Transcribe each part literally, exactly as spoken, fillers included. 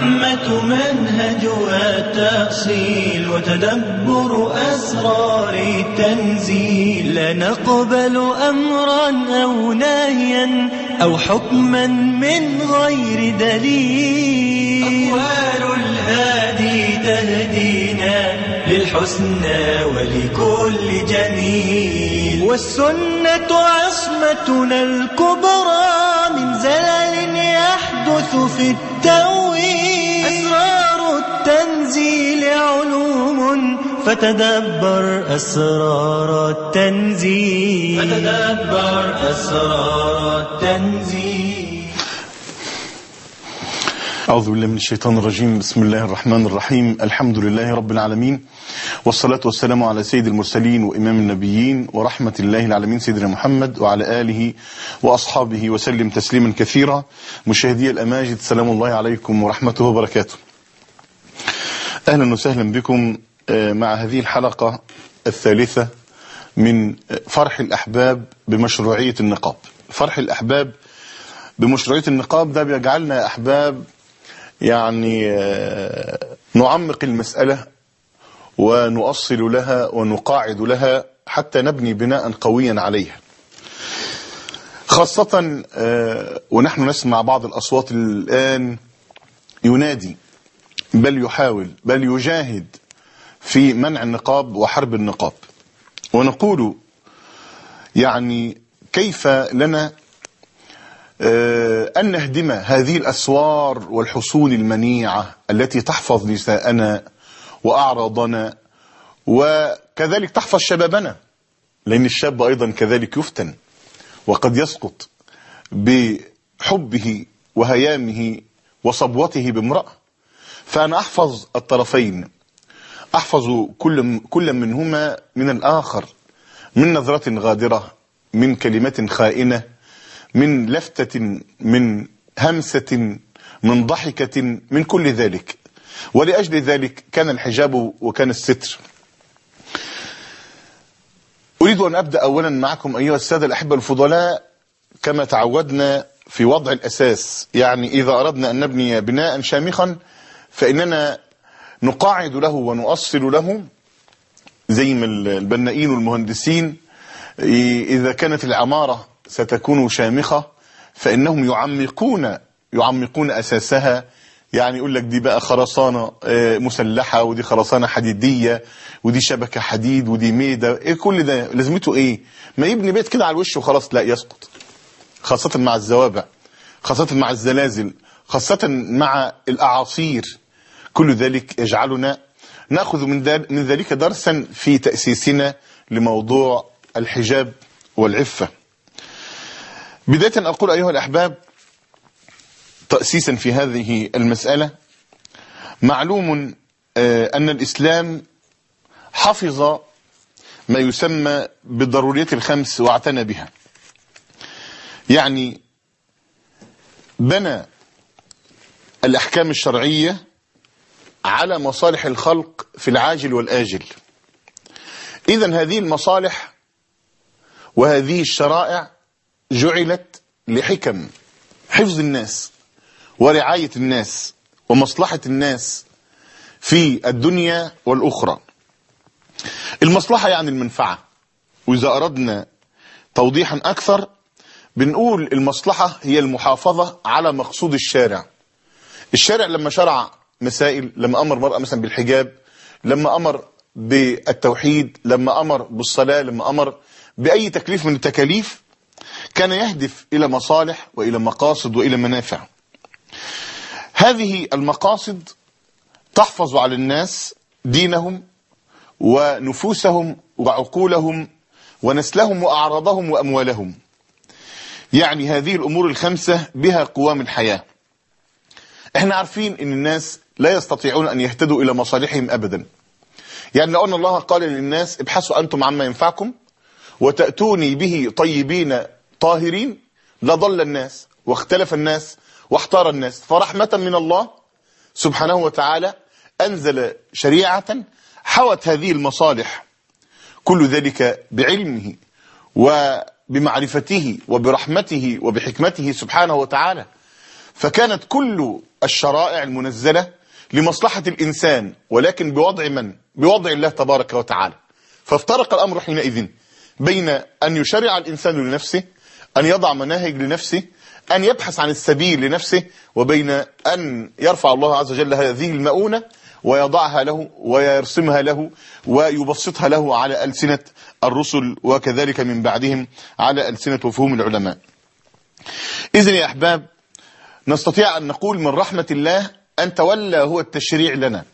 الرحمة منهجها التأصيل وتدبر أسرار التنزيل. لا نقبل أمرا أو نهيا أو حكما من غير دليل. أقوال الهادي تهدينا للحسنى ولكل جميل. والسنة عصمتنا الكبرى من زلل يحدث في التأويل. أسرار التنزيل علوم فتدبر أسرار التنزيل. فتدبر أسرار التنزيل. أعوذ بالله من الشيطان الرجيم. بسم الله الرحمن الرحيم. الحمد لله رب العالمين، والصلاة والسلام على سيد المرسلين وإمام النبيين ورحمة الله العالمين سيدنا محمد وعلى آله وأصحابه وسلم تسليما كثيرا. مشاهدي الأماجد، سلام الله عليكم ورحمته وبركاته. أهلا وسهلا بكم مع هذه الحلقة الثالثة من فرح الأحباب بمشروعية النقاب. فرح الأحباب بمشروعية النقاب ده بيجعلنا أحباب يعني نعمق المسألة ونؤصل لها ونقاعد لها حتى نبني بناء قويا عليها، خاصة ونحن نسمع بعض الأصوات الآن ينادي بل يحاول بل يجاهد في منع النقاب وحرب النقاب. ونقول يعني كيف لنا أن نهدم هذه الأسوار والحصون المنيعة التي تحفظ نساءنا وأعراضنا وكذلك تحفظ شبابنا، لأن الشاب أيضا كذلك يفتن وقد يسقط بحبه وهيامه وصبوته بامرأة. فأنا أحفظ الطرفين، أحفظ كل كل منهما من الآخر، من نظرة غادرة، من كلمة خائنة، من لفتة، من همسة، من ضحكة، من كل ذلك. ولأجل ذلك كان الحجاب وكان الستر. أريد أن أبدأ أولا معكم أيها السادة الأحبة الفضلاء كما تعودنا في وضع الأساس. يعني إذا أردنا أن نبني بناء شامخا فإننا نقاعد له ونؤصل له زي ما البنائين والمهندسين إذا كانت العمارة ستكون شامخة فإنهم يعمقون يعمقون أساسها. يعني يقول لك دي بقى خرسانة مسلحة، ودي خرسانة حديدية، ودي شبكة حديد، ودي ميدة. إيه كل ده لازمته إيه؟ ما يبني بيت كده على الوش وخلاص؟ لا، يسقط، خاصة مع الزوابع، خاصة مع الزلازل، خاصة مع الأعاصير. كل ذلك يجعلنا نأخذ من ذلك درسا في تأسيسنا لموضوع الحجاب والعفة. بداية أقول أيها الأحباب تأسيسا في هذه المسألة، معلوم أن الإسلام حفظ ما يسمى بالضروريات الخمس واعتنى بها. يعني بنى الأحكام الشرعية على مصالح الخلق في العاجل والآجل. إذن هذه المصالح وهذه الشرائع جعلت لحكم حفظ الناس ورعاية الناس ومصلحة الناس في الدنيا والأخرى. المصلحة يعني المنفعة، وإذا أردنا توضيحا أكثر بنقول المصلحة هي المحافظة على مقصود الشارع. الشارع لما شرع مسائل، لما أمر مرأة مثلا بالحجاب، لما أمر بالتوحيد، لما أمر بالصلاة، لما أمر بأي تكليف من التكاليف، كان يهدف إلى مصالح وإلى مقاصد وإلى منافع. هذه المقاصد تحفظ على الناس دينهم ونفوسهم وعقولهم ونسلهم وأعراضهم وأموالهم. يعني هذه الأمور الخمسة بها قوام الحياة. احنا عارفين ان الناس لا يستطيعون ان يهتدوا الى مصالحهم ابدا. يعني لو ان الله قال للناس ابحثوا انتم عما ينفعكم وتأتوني به طيبين طاهرين لضل الناس واختلف الناس واحتار الناس. فرحمة من الله سبحانه وتعالى أنزل شريعة حوت هذه المصالح، كل ذلك بعلمه وبمعرفته وبرحمته وبحكمته سبحانه وتعالى. فكانت كل الشرائع المنزلة لمصلحة الإنسان، ولكن بوضع من؟ بوضع الله تبارك وتعالى. فافترق الأمر حينئذ بين أن يشرع الإنسان لنفسه، أن يضع مناهج لنفسه، أن يبحث عن السبيل لنفسه، وبين أن يرفع الله عز وجل هذه المؤونة ويضعها له ويرسمها له ويبسطها له على ألسنة الرسل، وكذلك من بعدهم على ألسنة وفهوم العلماء. إذن يا أحباب، نستطيع أن نقول من رحمة الله أن تولى هو التشريع لنا،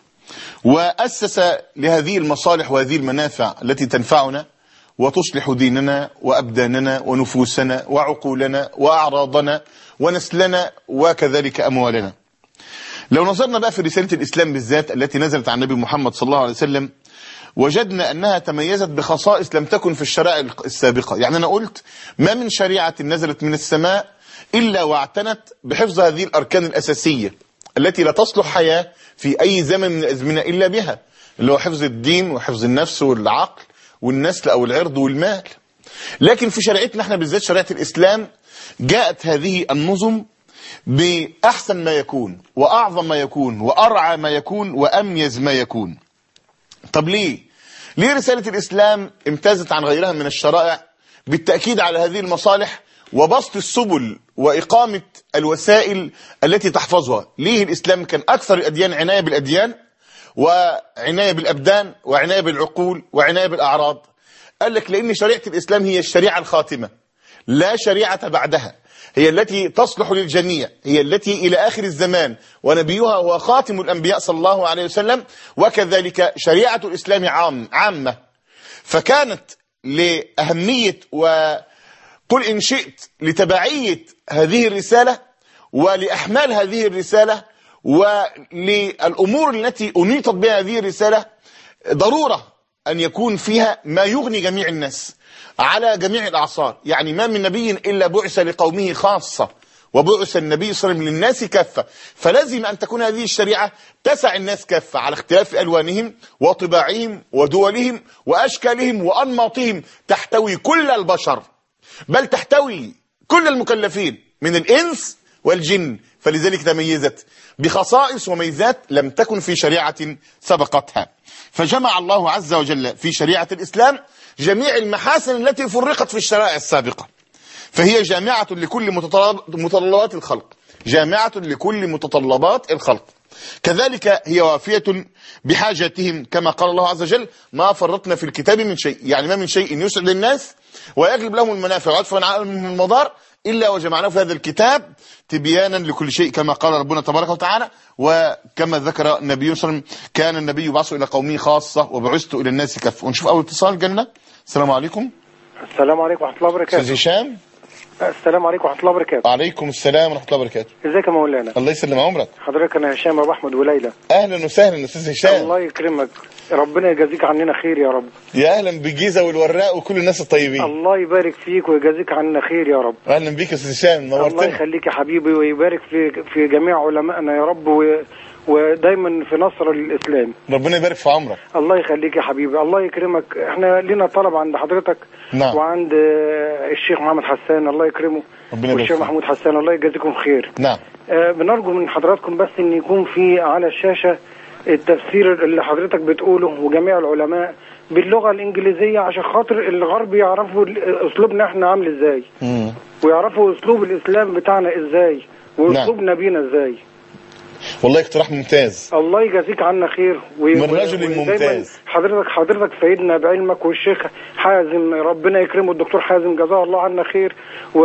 وأسس لهذه المصالح وهذه المنافع التي تنفعنا وتصلح ديننا وأبداننا ونفوسنا وعقولنا وأعراضنا ونسلنا وكذلك أموالنا. لو نظرنا بقى في رسالة الإسلام بالذات التي نزلت عن النبي محمد صلى الله عليه وسلم، وجدنا أنها تميزت بخصائص لم تكن في الشرائع السابقة. يعني أنا قلت ما من شريعة نزلت من السماء إلا واعتنت بحفظ هذه الأركان الأساسية التي لا تصلح حياة في أي زمن من الأزمنة إلا بها، اللي هو حفظ الدين وحفظ النفس والعقل والنسل أو العرض والمال. لكن في شريعتنا احنا بالذات شريعة الإسلام جاءت هذه النظم بأحسن ما يكون وأعظم ما يكون وأرعى ما يكون وأميز ما يكون. طب ليه؟ ليه رسالة الإسلام امتازت عن غيرها من الشرائع بالتأكيد على هذه المصالح وبسط السبل وإقامة الوسائل التي تحفظها؟ ليه الإسلام كان أكثر الأديان عناية بالأديان وعناية بالأبدان وعناية بالعقول وعناية بالأعراض؟ قال لك لأن شريعة الإسلام هي الشريعة الخاتمة، لا شريعة بعدها، هي التي تصلح للجميع، هي التي إلى آخر الزمان، ونبيها هو خاتم الأنبياء صلى الله عليه وسلم، وكذلك شريعة الإسلام عام عامة. فكانت لأهمية وقل إن شئت لتبعية هذه الرسالة ولأحمال هذه الرسالة وللأمور التي أنيطت بها هذه الرسالة ضرورة أن يكون فيها ما يغني جميع الناس على جميع الأعصار. يعني ما من نبي إلا بعث لقومه خاصة، وبعث النبي صلى الله عليه وسلم للناس كافة. فلازم أن تكون هذه الشريعة تسع الناس كافة على اختلاف ألوانهم وطباعهم ودولهم وأشكالهم وأنماطهم، تحتوي كل البشر، بل تحتوي كل المكلفين من الإنس والجن. فلذلك تميزت بخصائص وميزات لم تكن في شريعة سبقتها. فجمع الله عز وجل في شريعة الإسلام جميع المحاسن التي فرقت في الشرائع السابقة، فهي جامعة لكل متطلبات الخلق، جامعة لكل متطلبات الخلق. كذلك هي وافية بحاجاتهم، كما قال الله عز وجل ما فرطنا في الكتاب من شيء، يعني ما من شيء يسعد الناس ويجلب لهم المنافع ويدفع عنهم المضار إلا وجمعناه في هذا الكتاب تبيانا لكل شيء، كما قال ربنا تبارك وتعالى. وكما ذكر النبي صلى الله عليه وسلم كان النبي يبعث إلى قومه خاصة وبعثت إلى الناس كافة. ونشوف أول اتصال جنة. السلام عليكم. السلام عليكم ورحمة الله وبركاته. أستاذ هشام. السلام عليكم ورحمة الله وبركاته. وعليكم السلام ورحمة الله وبركاته. ازيك يا مولانا؟ الله يسلم عمرك. حضرتك انا هشام ابو احمد وليلى. اهلا وسهلا استاذ هشام. الله يكرمك، ربنا يجازيك عننا خير يا رب. يا اهلا بالجيزه والوراق وكل الناس الطيبين. الله يبارك فيك ويجازيك عنا خير يا رب. اهلا بيك يا استاذ هشام، نورتنا. الله يخليك يا حبيبي ويبارك في في جميع علمائنا يا رب، و ودايما في نصر الاسلام. ربنا يبارك في عمرك. الله يخليك يا حبيبي، الله يكرمك. احنا لينا طلب عند حضرتك. نعم. وعند الشيخ محمد حسان الله يكرمه، والشيخ محمود حسان الله يجازيكم خير. نعم. آه بنرجو من حضراتكم بس ان يكون في على الشاشه التفسير اللي حضرتك بتقوله وجميع العلماء باللغه الانجليزيه، عشان خاطر الغرب يعرفوا اسلوبنا احنا عامل ازاي، مم. ويعرفوا اسلوب الاسلام بتاعنا ازاي، واسلوب نعم. نبينا ازاي. والله اقتراح ممتاز. الله يجازيك عنا خير و... من رجل ممتاز. حضرتك حضرتك فايدنا بعلمك، والشيخ حازم ربنا يكرمه الدكتور حازم جزاه الله عنا خير،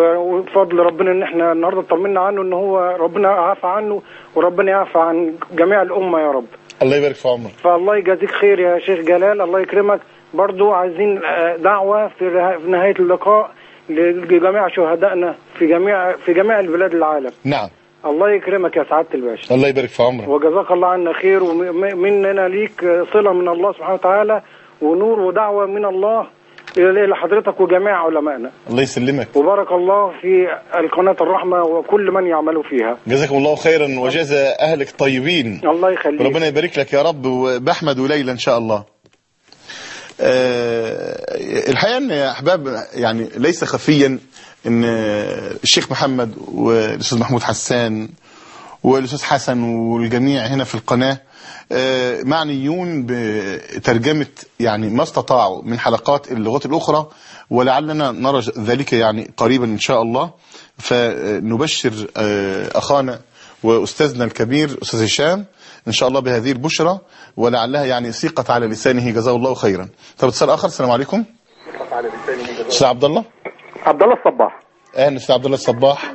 وفضل ربنا ان احنا النهارده طمنا عنه ان هو ربنا عافى عنه، وربنا يعفى عن جميع الامه يا رب. الله يبارك في عمرك. فالله يجازيك خير يا شيخ جلال، الله يكرمك. برضو عايزين دعوه في نهايه اللقاء لجميع شهدائنا في جميع في جميع البلاد العالم. نعم. الله يكرمك يا سعادة الباشا. الله يبارك في عمرك. وجزاك الله عنا خير، ومننا ليك صلة من الله سبحانه وتعالى، ونور ودعوة من الله إلى حضرتك وجميع علمائنا. الله يسلمك. وبارك الله في القناة الرحمة وكل من يعملوا فيها. جزاكم الله خيرا وجزا أهلك طيبين. الله يخليك. ربنا يبارك لك يا رب، وبأحمد وليلى إن شاء الله. الحقيقة ان يا احباب يعني ليس خفيا ان الشيخ محمد والاستاذ محمود حسان والاستاذ حسن والجميع هنا في القناة معنيون بترجمة يعني ما استطاعوا من حلقات اللغات الاخرى، ولعلنا نرى ذلك يعني قريبا ان شاء الله. فنبشر اخانا واستاذنا الكبير استاذ هشام ان شاء الله بهذه البشرى، ولعلها يعني سيقت على لسانه جزاه الله خيرا. طب اتصال اخر. السلام عليكم. سيقت على لسانه. استاذ عبد الله. عبد الله الصباح. اهلا استاذ عبد الله الصباح.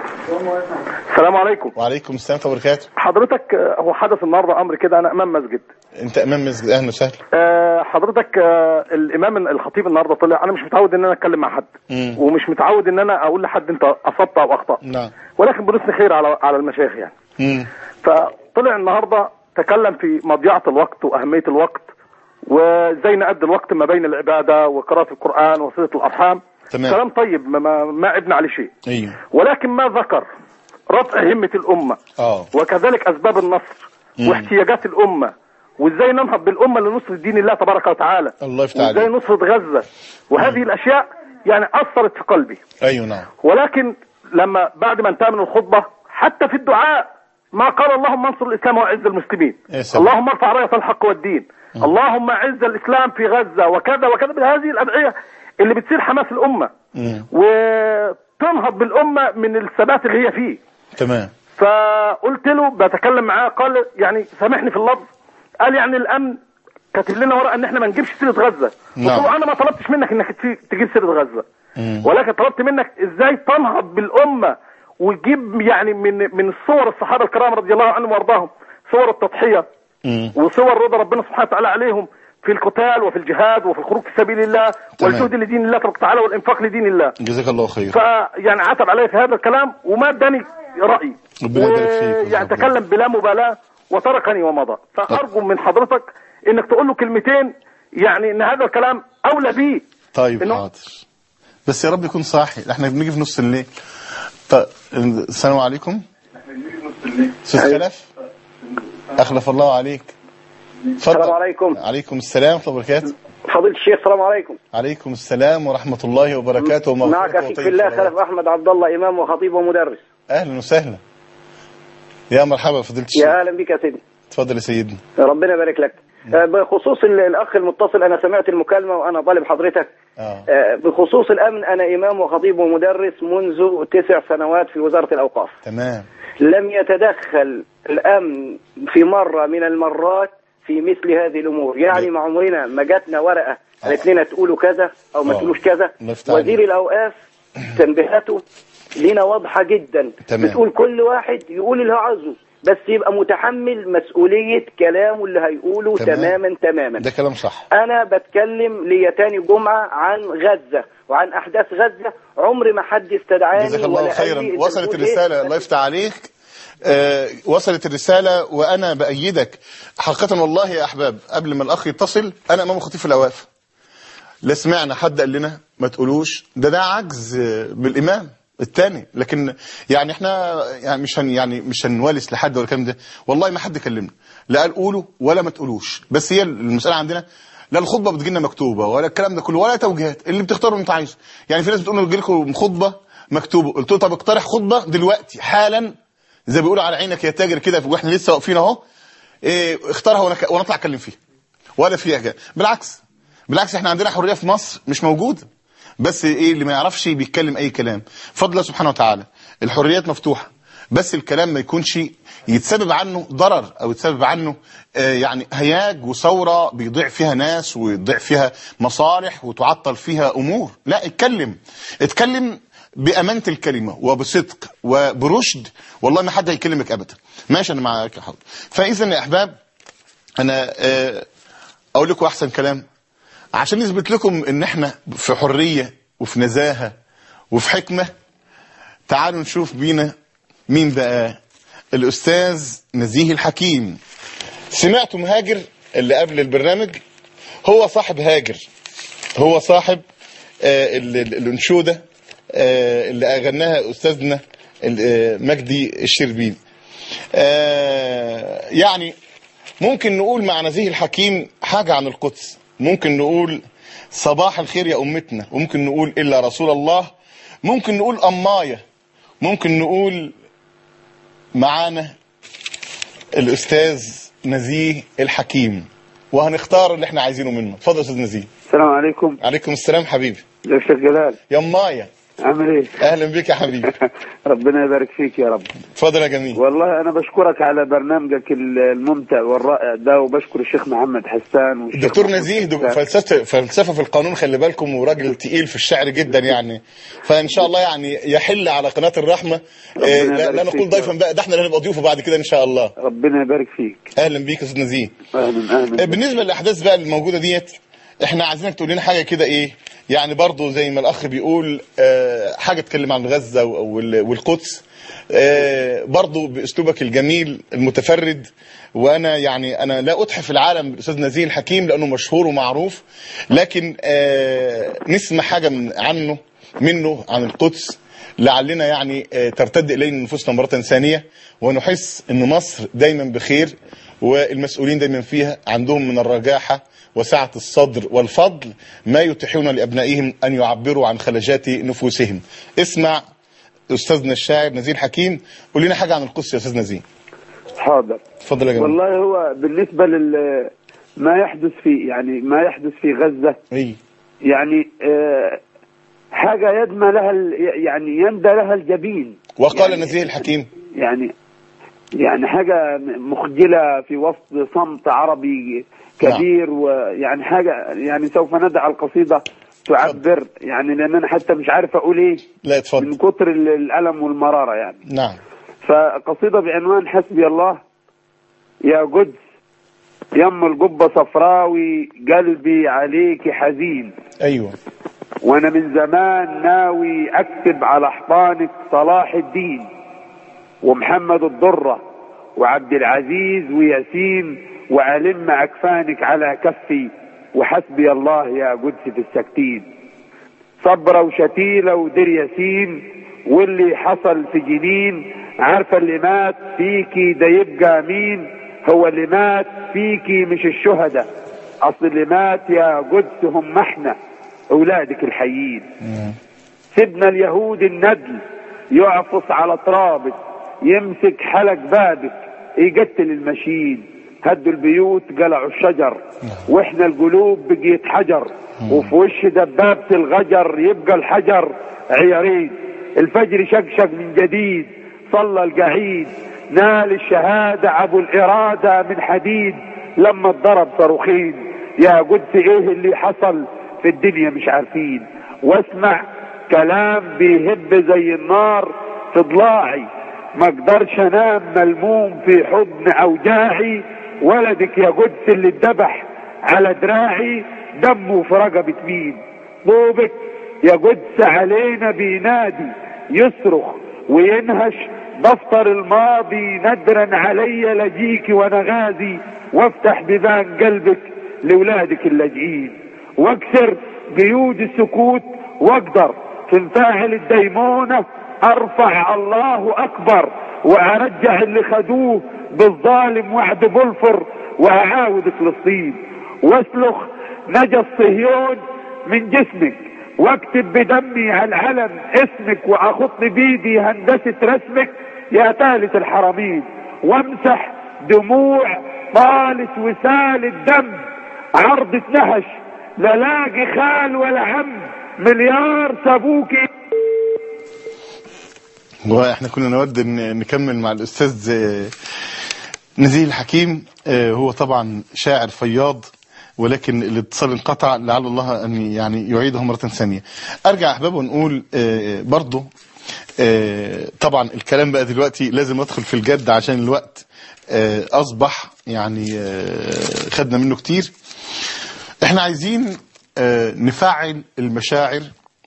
السلام عليكم. وعليكم السلام ورحمه الله وبركاته. حضرتك هو حدث النهارده امر كده، انا امام مسجد. انت امام مسجد. اهلا وسهلا. أه حضرتك أه الامام الخطيب النهارده طلع، انا مش متعود ان انا اتكلم مع حد مم. ومش متعود ان انا اقول لحد انت اصبت او اخطات. نعم. ولكن بنثني خير على على المشايخ يعني. مم. فطلع النهارده تكلم في مضيعه الوقت واهميه الوقت، وازاي نأدي الوقت ما بين العباده وقراءه القران وصله الارحام. تمام. كلام طيب، ما ما عبنا عليه شيء. ايوه. ولكن ما ذكر رفع همة الأمة اه وكذلك أسباب النصر مم. واحتياجات الأمة، وإزاي ننهض بالأمة لنصرة دين الله تبارك وتعالى، الله يفتح عليك، وإزاي نصرة غزة، وهذه مم. الأشياء يعني أثرت في قلبي. أيوة نعم. ولكن لما بعد ما انتهى من الخطبة حتى في الدعاء ما قال اللهم انصر الإسلام وأعز المسلمين، اللهم ارفع راية الحق والدين، مم. اللهم أعز الإسلام في غزة وكذا وكذا، بهذه الأدعية اللي بتصير حماس الأمة مم. وتنهض بالأمة من الثبات اللي هي فيه. تمام. فقلت له بتكلم معاه، قال يعني سامحني في اللفظ، قال يعني الامن كاتب لنا ورقه ان احنا ما نجيبش سيره غزه. قلت له انا ما طلبتش منك انك تجيب سيره غزه، مم. ولكن طلبت منك ازاي تنهض بالامه وتجيب يعني من من الصور الصحابه الكرام رضي الله عنهم وارضاهم، صور التضحيه مم. وصور رضا ربنا سبحانه وتعالى عليهم في القتال وفي الجهاد وفي الخروج في سبيل الله والجهد لدين الله تبارك وتعالى والانفاق لدين الله. جزاك الله خير. فيعني عتب علي في هذا الكلام وما اداني رأي، يعني تكلم بلا مبالاة وتركني ومضى. فأرجو من حضرتك انك تقول له كلمتين يعني ان هذا الكلام اولى بيه. طيب حاضر، بس يا رب يكون صاحي، احنا بنيجي في نص الليل. طيب السلام عليكم. احنا بنيجي في نص الليل. استاذ خلف اخلف الله عليك. السلام عليكم. عليكم السلام ورحمة الله وبركاته. فضيلة الشيخ السلام عليكم. عليكم السلام ورحمة الله وبركاته ومغفرته. معك أخيك في الله خلف أحمد عبد الله، إمام وخطيب ومدرس. أهلا وسهلا. يا مرحبا فضيلة الشيخ. يا أهلا بك يا سيدي. تفضل يا سيدنا. ربنا يبارك لك. آه بخصوص الأخ المتصل، أنا سمعت المكالمة وأنا طالب حضرتك. آه. آه بخصوص الأمن، أنا إمام وخطيب ومدرس منذ تسع سنوات في وزارة الأوقاف. تمام. لم يتدخل الأمن في مرة من المرات في مثل هذه الأمور، يعني ما عمرنا ما جاتنا ورقة قالت لنا تقولوا كذا أو ما تقولوش كذا. وزير الأوقاف تنبيهاته لنا واضحة جدا. تمام. بتقول كل واحد يقول اللي هو عاوزه، بس يبقى متحمل مسؤولية كلامه اللي هيقوله. تمام. تماما تماما. ده كلام صح. أنا بتكلم لي تاني جمعة عن غزة وعن أحداث غزة، عمري ما حد استدعاني. جزاك الله خيرا. وصلت الرسالة. الله يفتح عليك. آه وصلت الرسالة وأنا بأيدك حقيقة والله يا أحباب. قبل ما الأخ يتصل، أنا أمام خطيب في الأوقاف، لا سمعنا حد قال لنا ما تقولوش. ده ده عجز بالإمام الثاني، لكن يعني احنا يعني مش هن يعني مش هنوالس لحد ولا الكلام ده. والله ما حد كلمنا لا قال قولوا ولا ما تقولوش. بس هي المسألة عندنا لا الخطبة بتجي لنا مكتوبة ولا الكلام ده كله ولا توجيهات، اللي بتختاروا انت عايزه. يعني في ناس بتقول بتجي لكم خطبة مكتوبة، قلت له طب اقترح خطبة دلوقتي حالا زي بيقولوا على عينك يا تاجر كده، واحنا لسه واقفين اهو، إيه اختارها ونطلع اتكلم فيها ولا فيها كده. بالعكس بالعكس احنا عندنا حرية في مصر مش موجودة، بس ايه اللي ما يعرفش بيتكلم اي كلام. فضل الله سبحانه وتعالى الحريات مفتوحة، بس الكلام ما يكونش يتسبب عنه ضرر او يتسبب عنه آه يعني هياج وثورة بيضيع فيها ناس ويضيع فيها مصالح وتعطل فيها امور. لا اتكلم اتكلم بأمانة الكلمة وبصدق وبرشد، والله ما حد هيكلمك أبدا. ماشي أنا معاك يا حاضر. فإذا يا أحباب أنا أقول لكم أحسن كلام عشان نثبت لكم إن إحنا في حرية وفي نزاهة وفي حكمة. تعالوا نشوف بينا مين بقى الأستاذ نزيه الحكيم. سمعتم هاجر اللي قبل البرنامج؟ هو صاحب هاجر، هو صاحب الأنشودة اللي أغناها أستاذنا مجدي الشربيني. يعني ممكن نقول مع نزيه الحكيم حاجة عن القدس، ممكن نقول صباح الخير يا أمتنا، ممكن نقول إلا رسول الله، ممكن نقول أماية، ممكن نقول معانا الأستاذ نزيه الحكيم، وهنختار اللي احنا عايزينه منه. اتفضل يا أستاذ نزيه. السلام عليكم. عليكم السلام حبيبي. يا شيخ جلال. يا أماية. عامل ايه؟ أهلا بك يا حبيبي. ربنا يبارك فيك يا رب. اتفضل يا جميل. والله أنا بشكرك على برنامجك الممتع والرائع ده، وبشكر الشيخ محمد حسان الدكتور نزيه فلسفة فلسفة في القانون، خلي بالكم، وراجل تقيل في الشعر جدا يعني، فإن شاء الله يعني يحل على قناة الرحمة. آه لا, لا نقول ضيفا بقى، ده احنا اللي نبقى ضيوفه بعد كده إن شاء الله. ربنا يبارك فيك. أهلا بيك يا أستاذ نزيه. أهلا أهلا. آه بالنسبة للأحداث بقى الموجودة ديت، احنا عايزينك تقول لنا حاجة كده ايه يعني، برضو زي ما الأخ بيقول آه حاجة تكلم عن غزة والقدس، آه برضو بأسلوبك الجميل المتفرد. وأنا يعني أنا لا أتحف العالم بالأستاذ نزيه الحكيم لأنه مشهور ومعروف، لكن آه نسمع حاجة من عنه منه عن القدس، لعلنا يعني آه ترتد إلينا نفوسنا مرة ثانية، ونحس أن مصر دايما بخير، والمسؤولين دايما فيها عندهم من الرجاحة وسعة الصدر والفضل ما يتيحون لأبنائهم أن يعبروا عن خلجات نفوسهم. اسمع أستاذنا الشاعر نزيه الحكيم، قول لنا حاجة عن القدس يا أستاذ نزيه. حاضر. اتفضل يا جماعة. والله هو بالنسبة لل ما يحدث في يعني ما يحدث في غزة، اي يعني آه حاجة يدمى لها يعني يندى لها الجبين. وقال يعني نزيه الحكيم يعني يعني حاجة مخجلة في وسط صمت عربي كبير. نعم. ويعني حاجة يعني سوف ندع القصيدة تعبر فضل. يعني لأن أنا حتى مش عارف أقول إيه. لا اتفضل. من كتر الألم والمرارة يعني. نعم. فقصيدة بعنوان حسبي الله. يا قدس يم القبة صفراوي، قلبي عليك حزين. أيوة. وأنا من زمان ناوي أكتب على حضانك صلاح الدين ومحمد الضرة وعبد العزيز وياسين، وألم أكفانك على كفي، وحسبي الله يا قدس في السكتين. صبرة وشتيلة ودير ياسين، واللي حصل في جنين، عارفة اللي مات فيكي ده يبقى مين؟ هو اللي مات فيكي مش الشهداء، أصل اللي مات يا قدس هم احنا أولادك الحيين. سيدنا اليهود الندل يعفص على ترابك، يمسك حلق بابك يقتل المشين. هدوا البيوت قلعوا الشجر، واحنا القلوب بقيت حجر، وفي وش دبابة الغجر يبقى الحجر عيارين. الفجر شقشق من جديد، صلى القعيد، نال الشهادة ابو الارادة من حديد، لما اتضرب صاروخين. يا قدس ايه اللي حصل في الدنيا مش عارفين، واسمع كلام بيهب زي النار في ضلاعي، ما اقدرش انام ملموم في حضن اوجاعي. ولدك يا قدس اللي اتذبح على دراعي، دمه في رقبة مين؟ طوبك يا قدس علينا بينادي، يصرخ وينهش دفتر الماضي، ندرا علي لجيك وانا غازي، وافتح بيبان قلبك لولادك اللاجئين، واكسر قيود السكوت، واقدر في انفاعل الديمونة ارفع الله اكبر، وارجع اللي خدوه بالظالم وعد بلفر، واعاود فلسطين، واسلخ نجا صهيون من جسمك، واكتب بدمي على العلم اسمك، واخط بيدي هندسة رسمك يا ثالث الحرمين، وامسح دموع طالت وسال الدم، عرض نهش لا لاقي خال ولا عم، مليار سابوكي. واحنا كنا نود ان نكمل مع الاستاذ نزيه الحكيم. هو طبعا شاعر فياض، ولكن الاتصال انقطع، لعل الله ان يعني يعيده مرة ثانية. ارجع احباب ونقول برضو طبعا الكلام بقى دلوقتي لازم ندخل في الجد عشان الوقت اصبح يعني خدنا منه كتير. احنا عايزين نفعل المشاعر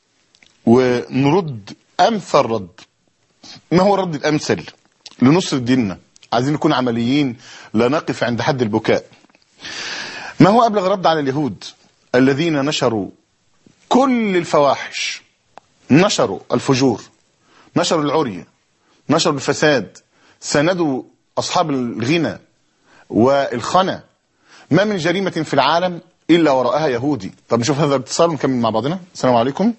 ونرد امثل رد. ما هو الرد الامثل لنصر ديننا؟ عايزين نكون عمليين، لا نقف عند حد البكاء. ما هو ابلغ رد على اليهود الذين نشروا كل الفواحش، نشروا الفجور، نشروا العري، نشروا الفساد، ساندوا اصحاب الغنى والخنا. ما من جريمة في العالم إلا وراءها يهودي. طب نشوف هذا الاتصال ونكمل مع بعضنا. السلام عليكم.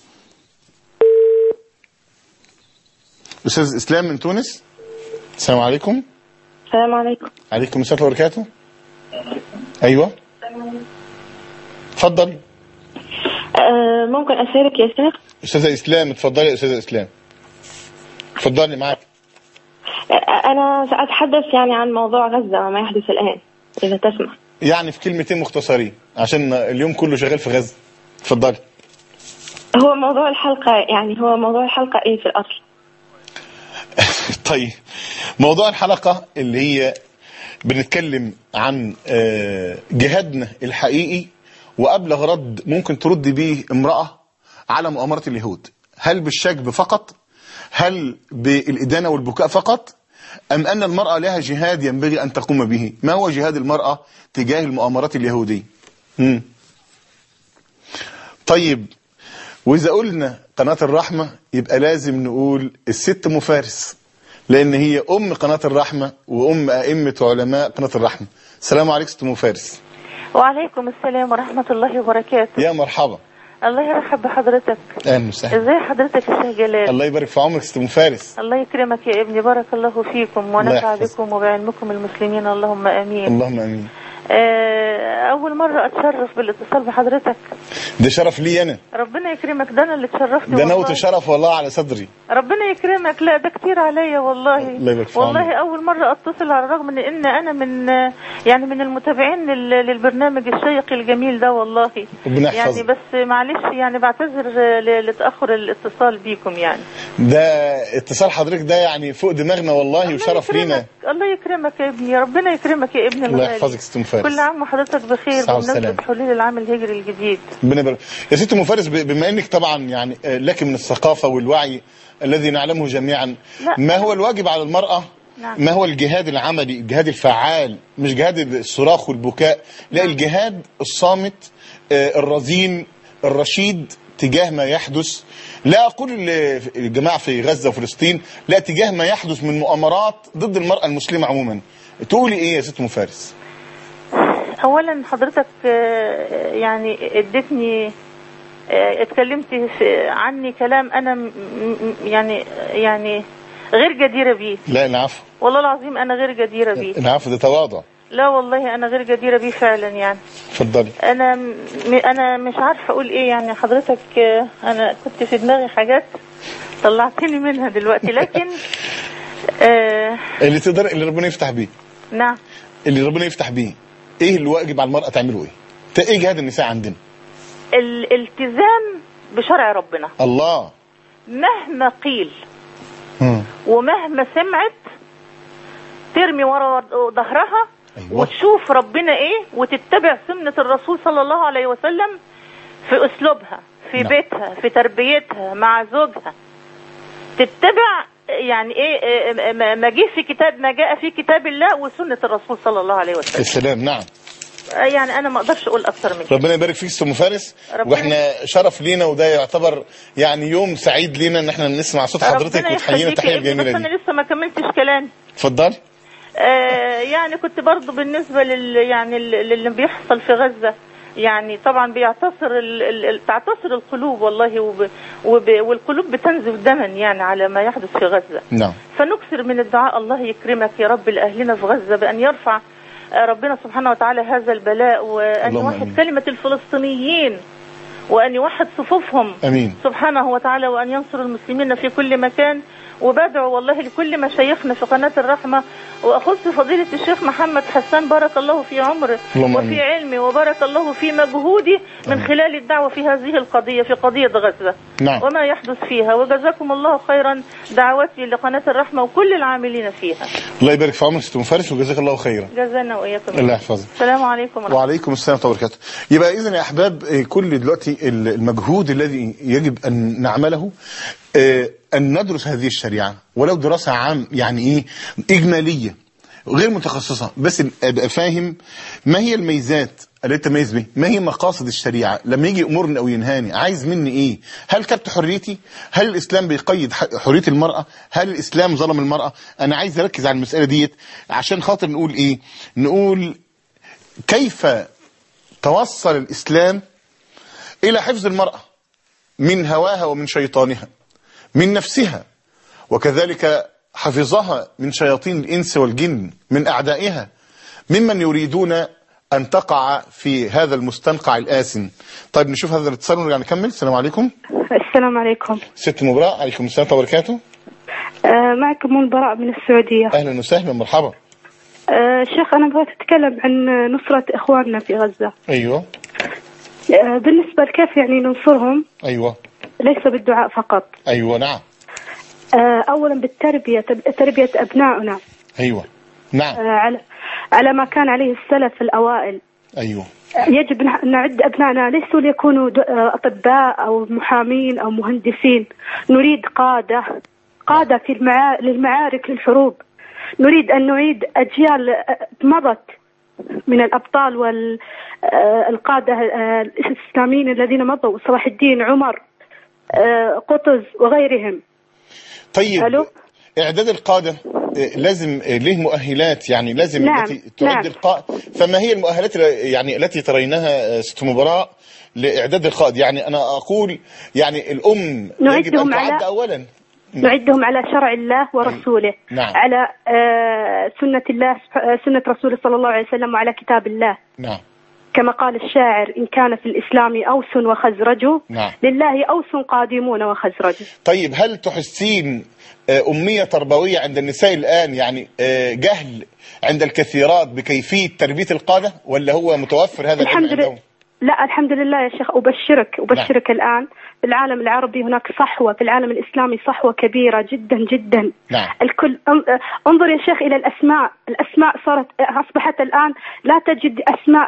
أستاذ إسلام من تونس. السلام عليكم. السلام عليكم. عليكم السلام وبركاته. أيوة اتفضل. أه ممكن أشارك يا شيخ؟ أستاذة إسلام اتفضلي يا أستاذة إسلام. اتفضلي معاك. أنا سأتحدث يعني عن موضوع غزة وما يحدث الآن إذا تسمح. يعني في كلمتين مختصرين عشان اليوم كله شغال في غزة. اتفضلي. هو موضوع الحلقة يعني هو موضوع الحلقة إيه في الأصل؟ طيب موضوع الحلقة اللي هي بنتكلم عن جهادنا الحقيقي وأبلغ رد ممكن ترد به امرأة على مؤامرة اليهود. هل بالشجب فقط؟ هل بالإدانة والبكاء فقط؟ أم أن المرأة لها جهاد ينبغي أن تقوم به؟ ما هو جهاد المرأة تجاه المؤامرات اليهودية؟ مم. طيب وإذا قلنا قناة الرحمة يبقى لازم نقول الست أم فارس، لأن هي أم قناة الرحمة وأم أئمة علماء قناة الرحمة. السلام عليكم ست أم فارس. وعليكم السلام ورحمة الله وبركاته. يا مرحبا. الله يرحب بحضرتك. اهلا وسهلا. ازي حضرتك يا شيخ جلال؟ الله يبارك في عمرك ست أم فارس. الله يكرمك يا ابني، بارك الله فيكم ونفع بكم وبعلمكم المسلمين، اللهم امين. اللهم امين. اول مرة اتشرف بالاتصال بحضرتك. ده شرف لي انا. ربنا يكرمك، ده انا اللي اتشرفت. ده نوت شرف والله على صدري. ربنا يكرمك. لا ده كتير عليا والله. الله يبارك في والله عمرك. اول مرة اتصل على الرغم من ان انا من يعني من المتابعين للبرنامج الشيق الجميل ده والله. ربنا يحفظك. يعني بس معلش يعني بعتذر لتاخر الاتصال بيكم يعني. ده اتصال حضرتك ده يعني فوق دماغنا والله وشرف لينا. الله يكرمك يا ابني، ربنا يكرمك يا ابني. الله يحفظك ست أم فارس. كل عام وحضرتك بخير بمناسبة حلول العام الهجري الجديد. ربنا يبارك يا ست أم فارس. بما انك طبعا يعني لك من الثقافة والوعي الذي نعلمه جميعا، لا. ما هو الواجب على المرأة؟ نعم. ما هو الجهاد العملي، الجهاد الفعال، مش جهاد الصراخ والبكاء، لا. نعم. الجهاد الصامت الرزين الرشيد تجاه ما يحدث. لا أقول الجماعة في غزة وفلسطين، لا، تجاه ما يحدث من مؤامرات ضد المرأة المسلمة عموما. تقولي ايه يا ست أم فارس؟ اولا حضرتك يعني اديتني اتكلمت عني كلام انا يعني يعني غير جديرة بيه. لا العفو والله العظيم انا غير جديرة بيه. العفو ده تواضع. لا والله انا غير جديرة بيه فعلا يعني. اتفضلي. انا م... انا مش عارفه اقول ايه يعني حضرتك. انا كنت في دماغي حاجات طلعتني منها دلوقتي لكن آه... اللي تقدر اللي ربنا يفتح بيه. نعم. اللي ربنا يفتح بيه. ايه اللي واجب على المرأة تعمله ايه؟ ايه جهاد النساء عندنا؟ الالتزام بشرع ربنا. الله. مهما قيل م. ومهما سمعت ترمي ورا ظهرها. أيوة. وتشوف ربنا ايه وتتبع سنة الرسول صلى الله عليه وسلم في اسلوبها في نعم. بيتها في تربيتها مع زوجها. تتبع يعني ايه ما جه في كتاب ما جاء في كتاب الله وسنة الرسول صلى الله عليه وسلم. السلام. نعم. يعني انا ما اقدرش اقول اكتر من كده. ربنا يبارك فيك ست أم فارس، واحنا شرف لينا وده يعتبر يعني يوم سعيد لينا ان احنا نسمع صوت حضرتك وتحيينا التحيه الجميله دي. بس انا لسه ما كملتش كلامي. اتفضل. آه يعني كنت برضو بالنسبه لل يعني اللي بيحصل في غزه، يعني طبعا بيعتصر ال... ال... تعتصر القلوب والله وب... وب... والقلوب بتنزف دما يعني على ما يحدث في غزه. نعم. فنكثر من الدعاء الله يكرمك يا رب لاهلنا في غزه بان يرفع ربنا سبحانه وتعالى هذا البلاء وأن يوحد كلمة الفلسطينيين وأن يوحد صفوفهم. أمين. سبحانه وتعالى وأن ينصر المسلمين في كل مكان. وبدعو والله لكل مشايخنا في قناة الرحمة وأخص فضيلة الشيخ محمد حسان بارك الله في عمره وفي علمه وبارك الله في مجهوده من خلال الدعوة في هذه القضية في قضية غزة. نعم. وما يحدث فيها. وجزاكم الله خيرا دعوتي لقناة الرحمة وكل العاملين فيها. الله يبارك في عمرك ست أم فارس وجزاك الله خيرا. جزانا وإياكم. الله يحفظك. السلام عليكم ورحمة. وعليكم السلام ورحمة الله وبركاته. يبقى إذن يا أحباب كل دلوقتي المجهود الذي يجب أن نعمله أن ندرس هذه الشريعة ولو دراسة عام يعني إيه إجمالية غير متخصصة، بس أبقى فاهم ما هي الميزات التي تميز به، ما هي مقاصد الشريعة، لما يجي أمورني أو ينهاني عايز مني إيه، هل كبت حريتي، هل الإسلام بيقيد حرية المرأة، هل الإسلام ظلم المرأة. أنا عايز أركز على المسألة ديت عشان خاطر نقول إيه، نقول كيف توصل الإسلام إلى حفظ المرأة من هواها ومن شيطانها، من نفسها، وكذلك حفظها من شياطين الإنس والجن، من أعدائها، ممن يريدون أن تقع في هذا المستنقع الآثم. طيب نشوف هذا الاتصال ونرجع نكمل. السلام عليكم. السلام عليكم. ست مبراء. عليكم السلام وبركاته. آه معكم من براء من السعودية. أهلا وسهلا مرحبا. آه شيخ أنا بغيت أتكلم عن نصرة إخواننا في غزة. أيوة. آه بالنسبة لكيف يعني ننصرهم. أيوة. ليس بالدعاء فقط. أيوة نعم. آه أولا بالتربية، تربية أبنائنا. أيوة نعم. آه على على ما كان عليه السلف الأوائل. أيوة. يجب أن نعد أبنائنا ليسوا ليكونوا أطباء أو محامين أو مهندسين، نريد قادة قادة في المعا... للمعارك للحروب. نريد أن نعيد أجيال مضت من الأبطال والقادة الإسلاميين الذين مضوا، صلاح الدين، عمر، قطز وغيرهم. طيب ألو؟ إعداد القادة لازم له مؤهلات، يعني لازم نعم. التي تعد نعم. القائد. فما هي المؤهلات يعني التي ترينها ست مبراء لإعداد القائد؟ يعني أنا أقول يعني الأم يجب أن تعد أولا. نعدهم على شرع الله ورسوله. نعم. على آه سنة الله، سنة رسوله صلى الله عليه وسلم، وعلى كتاب الله. نعم. كما قال الشاعر: إن كان في الإسلام أوس وخزرج. نعم. لله أوس قادمون وخزرج. طيب هل تحسين أمية تربوية عند النساء الآن، يعني جهل عند الكثيرات بكيفية تربية القادة، ولا هو متوفر هذا العلم عندهم؟ لا الحمد لله يا شيخ. أبشرك أبشرك نعم. الآن في العالم العربي هناك صحوة، في العالم الإسلامي صحوة كبيرة جدا جدا. نعم. الكل انظر يا شيخ إلى الأسماء، الأسماء صارت أصبحت الآن لا تجد أسماء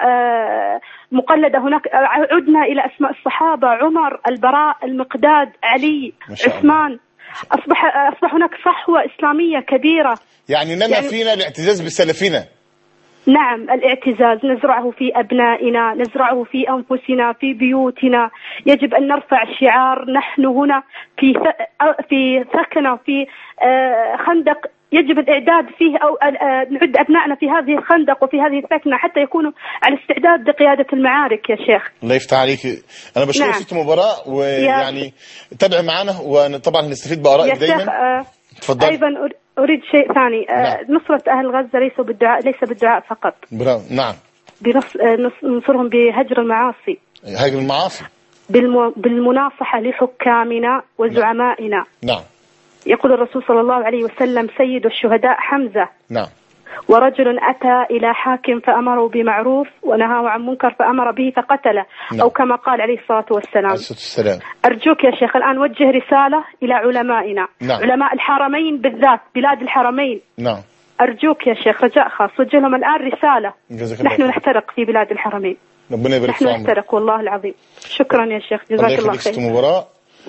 مقلدة. هناك عدنا إلى أسماء الصحابة: عمر، البراء، المقداد، علي، عثمان. أصبح أصبح هناك صحوة إسلامية كبيرة. يعني نما يعني فينا الاعتزاز بسلفنا. نعم، الاعتزاز نزرعه في أبنائنا، نزرعه في أنفسنا، في بيوتنا. يجب أن نرفع شعار: نحن هنا في في ثكنة، في خندق. يجب الإعداد فيه، أو نعد أبنائنا في هذه الخندق وفي هذه الثكنة حتى يكونوا على استعداد لقيادة المعارك يا شيخ. الله يفتح عليك. أنا بشكر نعم. ست مبراء، ويعني تابع معنا وطبعا هنستفيد بآرائك دايما. تفضل. أيضا أريد شيء ثاني. نعم. نصرة أهل غزة ليس بالدعاء، ليس بالدعاء فقط. برافو. نعم. بنص... ننصرهم بهجر المعاصي. هجر المعاصي. بالم... بالمناصحة لحكامنا وزعمائنا. نعم. يقول الرسول صلى الله عليه وسلم: سيد الشهداء حمزة. نعم. ورجل أتى إلى حاكم فأمره بمعروف ونهاه عن منكر فأمر به فقتله. نعم. أو كما قال عليه الصلاة والسلام. عليه الصلاة والسلام. أرجوك يا شيخ الآن وجه رسالة إلى علمائنا. نعم. علماء الحرمين بالذات، بلاد الحرمين. نعم. أرجوك يا شيخ رجاء خاص، وجه لهم الآن رسالة. نحن نحترق في بلاد الحرمين. ربنا يبارك فيك. نحن نحترق والله العظيم. شكرا يا شيخ، جزاك الله خير. الله.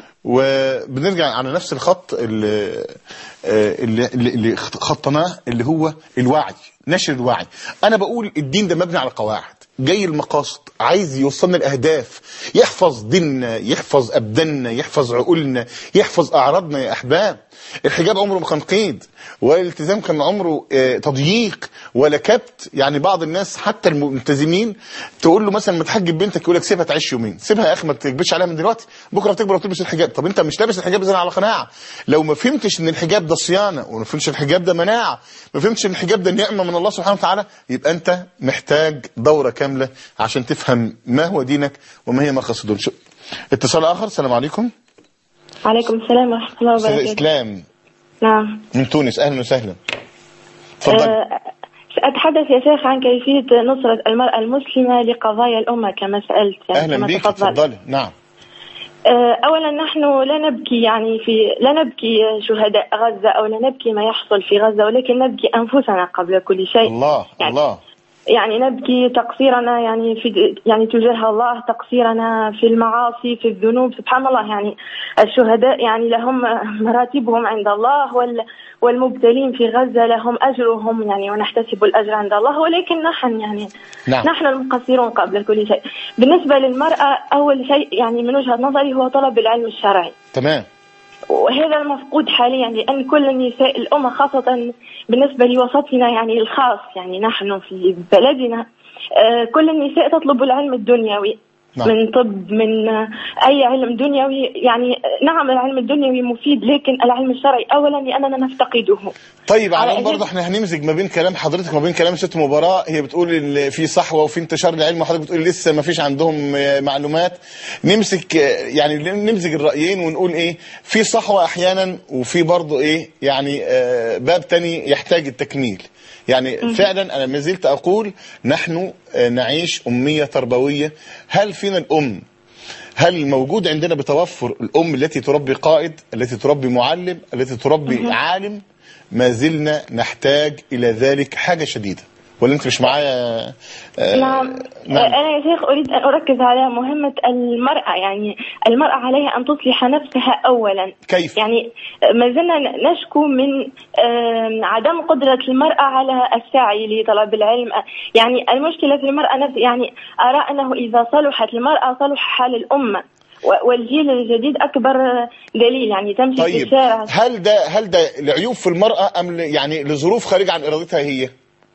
وبنرجع على نفس الخط اللي اللي, اللي خطناه، اللي هو الوعي، نشر الوعي. انا بقول الدين ده مبني على قواعد، جاي المقاصد، عايز يوصلنا الاهداف، يحفظ ديننا، يحفظ ابداننا، يحفظ عقولنا، يحفظ اعراضنا يا احباب. الحجاب عمره ما كان قيد، والالتزام كان عمره تضييق ولا كبت. يعني بعض الناس حتى الملتزمين تقول له مثلا ما تحجب بنتك، يقول لك سيبها تعيش يومين، سيبها يا اخي ما تكبتش عليها من دلوقتي، بكره تكبر وتلبس الحجاب. طب انت مش لابس الحجاب زي على قناعه. لو ما فهمتش ان الحجاب ده صيانه، وما فهمتش الحجاب ده مناعه، ما فهمتش ان الحجاب ده نعمه من الله سبحانه وتعالى، يبقى انت محتاج دوره كامله عشان تفهم ما هو دينك وما هي مقاصده. اتصال اخر. السلام عليكم. عليكم السلام ورحمه الله وبركاته. اسلام. نعم. من تونس. اهلا وسهلا. تفضل. أه أتحدث يا شيخ عن كيفية نصرة المرأة المسلمة لقضايا الأمة كما سألت. يعني أهلا بك. تفضلي. نعم. أولا نحن لا نبكي يعني في لا نبكي شهداء غزة أو لا نبكي ما يحصل في غزة، ولكن نبكي أنفسنا قبل كل شيء. الله. يعني الله. يعني نبكي تقصيرنا يعني في يعني تجاه الله، تقصيرنا في المعاصي، في الذنوب. سبحان الله، يعني الشهداء يعني لهم مراتبهم عند الله، وال والمبتلين في غزة لهم أجرهم يعني، ونحتسب الأجر عند الله، ولكن نحن يعني نعم. نحن المقصرون قبل كل شيء. بالنسبة للمرأة أول شيء يعني من وجهة نظري هو طلب العلم الشرعي. تمام. وهذا المفقود حاليا، لأن كل النساء الأمة خاصة بالنسبة لوسطنا يعني الخاص، يعني نحن في بلدنا كل النساء تطلب العلم الدنيوي. نعم. من طب، من أي علم دنيوي، يعني نعم العلم الدنيوي مفيد، لكن العلم الشرعي أولا لأننا نفتقده. طيب على برضه احنا هنمزج ما بين كلام حضرتك وما بين كلام ست مباراة. هي بتقول ان في صحوة وفي انتشار العلم، وحضرتك بتقول لسه ما فيش عندهم معلومات. نمسك يعني نمزج الرأيين ونقول ايه، في صحوة احيانا وفي برضه ايه يعني آه باب تاني يحتاج التكميل. يعني فعلا أنا ما زلت أقول نحن نعيش أمية تربوية. هل فينا الأم؟ هل موجود عندنا بتوفر الأم التي تربي قائد، التي تربي معلم، التي تربي عالم؟ ما زلنا نحتاج إلى ذلك حاجة شديدة. ولا أنت مش معايا؟ آه نعم. نعم أنا يا شيخ أريد أن أركز على مهمة المرأة. يعني المرأة عليها أن تصلح نفسها أولا. كيف؟ يعني ما زلنا نشكو من عدم قدرة المرأة على السعي لطلب العلم. يعني المشكلة في المرأة نفسها. يعني أرى أنه إذا صلحت المرأة صلح حال الأمة، والجيل الجديد أكبر دليل. يعني تمشي طيب في الشارع. هل ده هل ده لعيوب في المرأة أم يعني لظروف خارجة عن إرادتها هي؟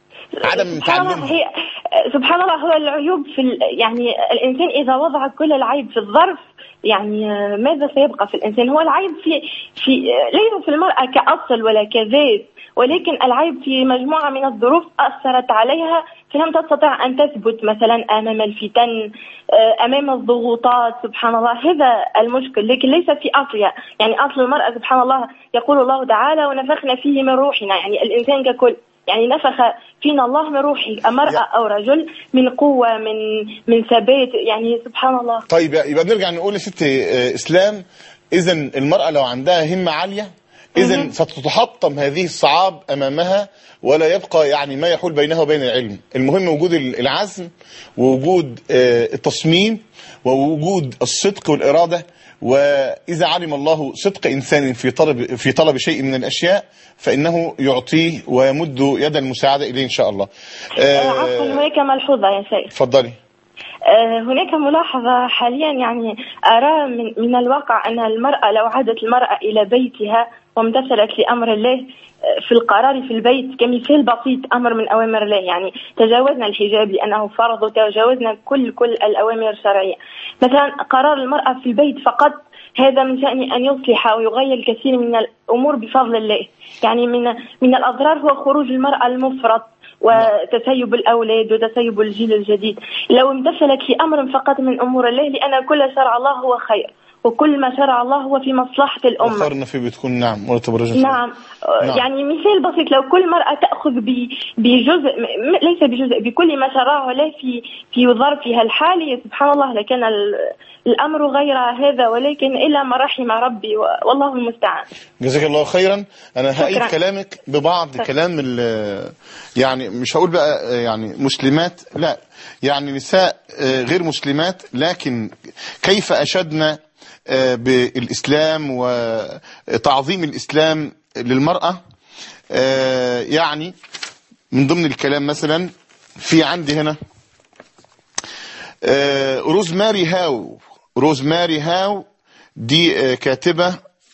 عدم تعلمها. هي سبحان الله هو العيوب في ال... يعني الإنسان إذا وضع كل العيب في الظرف، يعني ماذا سيبقى في الإنسان؟ هو العيب في في ليس في المرأة كأصل ولا كذات، ولكن العيب في مجموعة من الظروف أثرت عليها فلم تستطع أن تثبت، مثلا أمام الفتن، أمام الضغوطات. سبحان الله هذا المشكل، لكن ليس في أصلها. يعني أصل المرأة سبحان الله يقول الله تعالى ونفخنا فيه من روحنا. يعني الإنسان ككل يعني نفخ فينا الله من روحي، امرأة او رجل، من قوة، من من ثبات. يعني سبحان الله. طيب يبقى نرجع نقول يا ست اسلام، اذا المرأة لو عندها همة عالية اذا ستتحطم هذه الصعاب امامها، ولا يبقى يعني ما يحول بينها وبين العلم. المهم وجود العزم، ووجود التصميم، ووجود الصدق والإرادة. وإذا علم الله صدق إنسان في طلب في طلب شيء من الأشياء فإنه يعطيه ويمد يد المساعدة إليه إن شاء الله. آه عفوا هناك ملحوظة يا شيخ. تفضلي. آه هناك ملاحظة حاليا. يعني أرى من, من الواقع أن المرأة لو عادت المرأة إلى بيتها وامتثلت لأمر الله في القرار في البيت، كمثال بسيط أمر من أوامر الله، يعني تجاوزنا الحجاب لأنه فرض، وتجاوزنا كل كل الأوامر الشرعية. مثلا قرار المرأة في البيت فقط هذا من شأن أن يصلح ويغير الكثير من الأمور بفضل الله. يعني من من الأضرار هو خروج المرأة المفرط وتسيب الأولاد وتسيب الجيل الجديد. لو امتثلت لأمر فقط من أمور الله، لأن كل شرع الله هو خير، وكل ما شرع الله هو في مصلحة الأمة. وقرن في بيتكن نعم ولا تبرجن. نعم. نعم. يعني مثال بسيط، لو كل مرأة تأخذ بجزء، ليس بجزء، بكل ما شرعه له في في ظرفها الحالي، سبحان الله لكان الأمر غير هذا، ولكن إلا ما رحم ربي والله المستعان. جزاك الله خيرا. أنا هأيد كلامك ببعض شكرا. كلام يعني مش هقول بقى يعني مسلمات، لا يعني نساء غير مسلمات، لكن كيف أشدنا بالإسلام وتعظيم الإسلام للمرأة. يعني من ضمن الكلام مثلا في عندي هنا روزماري هاو. روزماري هاو دي كاتبة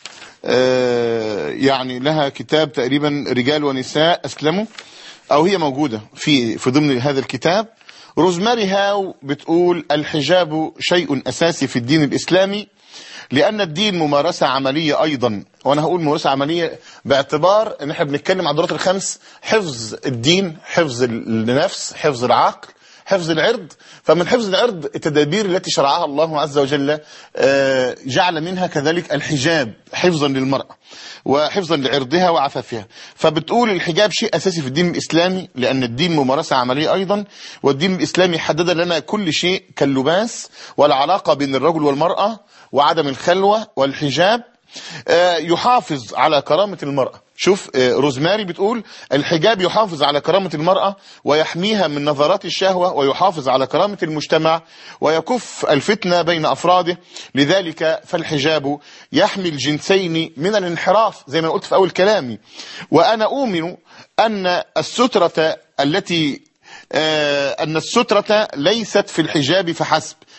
يعني لها كتاب تقريبا رجال ونساء أسلموا، أو هي موجودة في في ضمن هذا الكتاب. روزماري هاو بتقول الحجاب شيء أساسي في الدين الإسلامي، لأن الدين ممارسة عملية أيضا. وأنا هقول ممارسة عملية باعتبار أن احنا بنتكلم عن الضرورات الخمس: حفظ الدين، حفظ النفس، حفظ العقل، حفظ العرض. فمن حفظ العرض التدابير التي شرعها الله عز وجل جعل منها كذلك الحجاب حفظا للمرأة وحفظا لعرضها وعفافها. فبتقول الحجاب شيء أساسي في الدين الإسلامي، لأن الدين ممارسة عملية أيضا، والدين الإسلامي حدد لنا كل شيء كاللباس والعلاقة بين الرجل والمرأة وعدم الخلوة والحجاب يحافظ على كرامة المرأة. شوف روزماري بتقول الحجاب يحافظ على كرامة المرأة ويحميها من نظرات الشهوة، ويحافظ على كرامة المجتمع ويكف الفتنة بين أفراده. لذلك فالحجاب يحمي الجنسين من الانحراف زي ما قلت في أول كلامي. وأنا أؤمن أن السترة التي أن السترة ليست في الحجاب فحسب.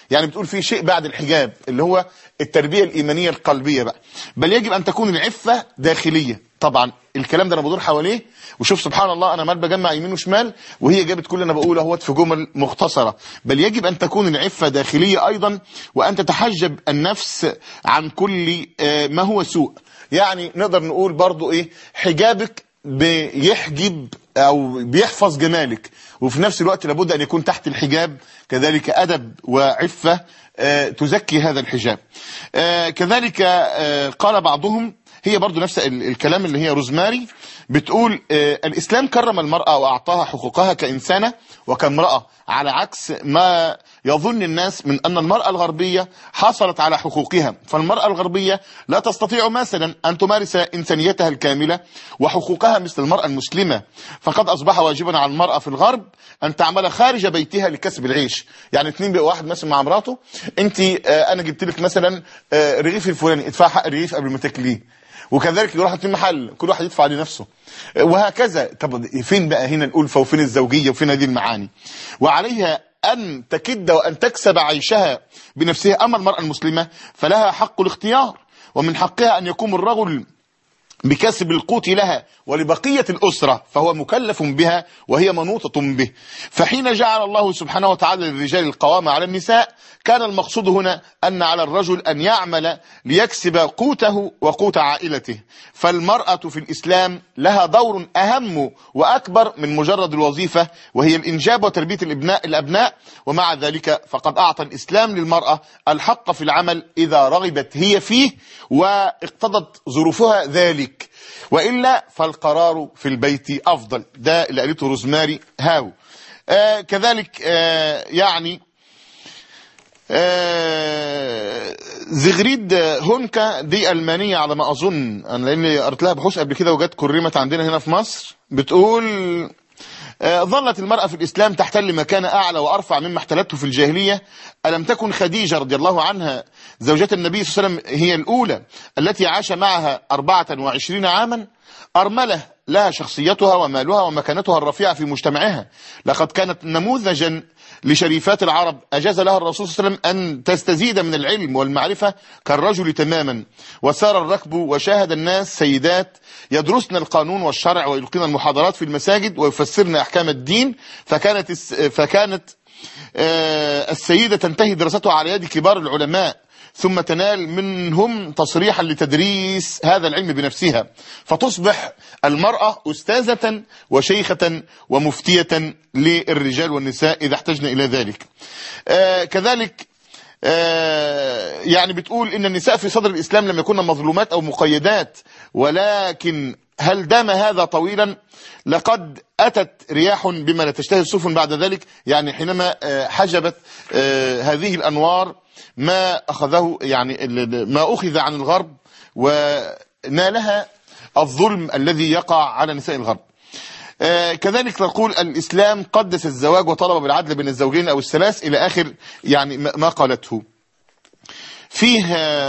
يعني بتقول في شيء بعد الحجاب اللي هو التربية الإيمانية القلبية بقى. بل يجب أن تكون العفة داخلية. طبعا الكلام ده أنا بدور حواليه وشوف سبحان الله أنا مال بجمع يمين وشمال وهي جابت كل أنا بقوله اهوت في جمل مختصرة. بل يجب أن تكون العفة داخلية أيضا، وأن تتحجب النفس عن كل ما هو سوء. يعني نقدر نقول برضو إيه، حجابك بيحجب أو بيحفظ جمالك، وفي نفس الوقت لابد أن يكون تحت الحجاب كذلك أدب وعفة تزكي هذا الحجاب. كذلك قال بعضهم، هي برضو نفس الكلام اللي هي روزماري بتقول الإسلام كرم المرأة وأعطاها حقوقها كإنسانة وكامرأة، على عكس ما يظن الناس من أن المرأة الغربية حصلت على حقوقها. فالمرأة الغربية لا تستطيع مثلا أن تمارس إنسانيتها الكاملة وحقوقها مثل المرأة المسلمة، فقد أصبح واجبا على المرأة في الغرب أن تعمل خارج بيتها لكسب العيش. يعني اتنين بقى واحد مثلا مع مراته، انت أنا جبت لك مثلا رغيف الفلاني، ادفع حق الرغيف قبل ما تاكليه، وكذلك يروح في محل كل واحد يدفع لنفسه وهكذا. طب فين بقى هنا الألفة وفين الزوجية وفين هذه المعاني؟ وعليها أن تكد وأن تكسب عيشها بنفسها. أما المرأة المسلمة فلها حق الاختيار، ومن حقها أن يقوم الرجل بكسب القوت لها ولبقية الأسرة، فهو مكلف بها وهي منوطة به. فحين جعل الله سبحانه وتعالى للرجال القوامة على النساء، كان المقصود هنا أن على الرجل أن يعمل ليكسب قوته وقوت عائلته. فالمرأة في الإسلام لها دور أهم وأكبر من مجرد الوظيفة، وهي الإنجاب وتربية الابناء الأبناء ومع ذلك فقد أعطى الإسلام للمرأة الحق في العمل إذا رغبت هي فيه واقتضت ظروفها ذلك، وإلا فالقرار في البيت أفضل. ده اللي قالته روزماري هاو. آه كذلك آه يعني آه زغريد هونكا، دي ألمانية على ما أظن أنا، لأني قرأت لها بحوث قبل كده وجت كرمت عندنا هنا في مصر. بتقول آه ظلت المرأة في الإسلام تحتل مكان أعلى وأرفع مما احتلته في الجاهلية. ألم تكن خديجة رضي الله عنها زوجة النبي صلى الله عليه وسلم هي الأولى التي عاش معها أربعة وعشرين عاما؟ أرملة لها شخصيتها ومالها ومكانتها الرفيعة في مجتمعها، لقد كانت نموذجا لشريفات العرب. أجاز لها الرسول صلى الله عليه وسلم أن تستزيد من العلم والمعرفة كالرجل تماما، وسار الركب وشاهد الناس سيدات يدرسن القانون والشرع ويلقين المحاضرات في المساجد ويفسرن أحكام الدين. فكانت فكانت السيدة تنتهي دراستها على يد كبار العلماء، ثم تنال منهم تصريحا لتدريس هذا العلم بنفسها، فتصبح المرأة أستاذة وشيخة ومفتية للرجال والنساء إذا احتجنا إلى ذلك. آه كذلك آه يعني بتقول إن النساء في صدر الإسلام لم يكن مظلومات أو مقيدات، ولكن هل دام هذا طويلا؟ لقد أتت رياح بما لا تشتهي السفن بعد ذلك. يعني حينما حجبت هذه الأنوار ما أخذه يعني ما أخذ عن الغرب ونالها الظلم الذي يقع على نساء الغرب. كذلك تقول الإسلام قدس الزواج وطلب بالعدل بين الزوجين أو الثلاث إلى آخر يعني ما قالته. فيه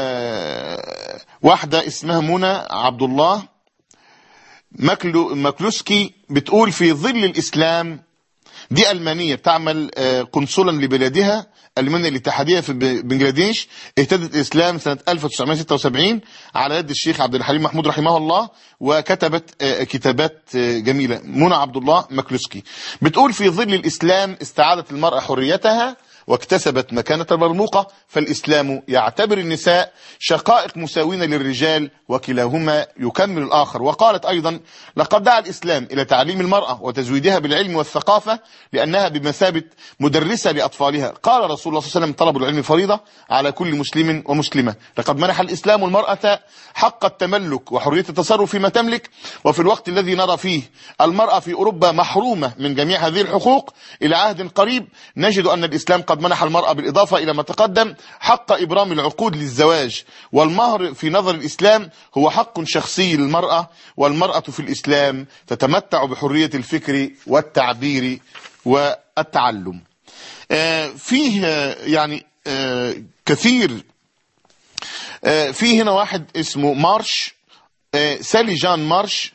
واحدة اسمها منى عبد الله ماكلو ماكلوسكي بتقول في ظل الإسلام، دي ألمانية بتعمل قنصلا لبلادها ألمانيا الاتحادية في بنجلاديش، اهتدت الإسلام سنة ألف وتسعمائة وستة وسبعين على يد الشيخ عبد الحليم محمود رحمه الله، وكتبت كتابات جميلة. منى عبد الله ماكلوسكي بتقول في ظل الإسلام استعادت المرأة حريتها واكتسبت مكانة المرموقة، فالإسلام يعتبر النساء شقائق مساوين للرجال وكلاهما يكمل الآخر. وقالت أيضا لقد دعا الإسلام إلى تعليم المرأة وتزويدها بالعلم والثقافة لأنها بمثابة مدرسة لأطفالها. قال رسول الله صلى الله عليه وسلم طلب العلم فريضة على كل مسلم ومسلمة. لقد منح الإسلام المرأة حق التملك وحرية التصرف فيما تملك، وفي الوقت الذي نرى فيه المرأة في أوروبا محرومة من جميع هذه الحقوق إلى عهد قريب، نجد أن الإسلام قد منح المرأة بالإضافة إلى ما تقدم حق إبرام العقود للزواج، والمهر في نظر الإسلام هو حق شخصي للمرأة، والمرأة في الإسلام تتمتع بحرية الفكر والتعبير والتعلم. آه فيه يعني آه كثير. آه فيه هنا واحد اسمه مارش، آه سالي جان مارش،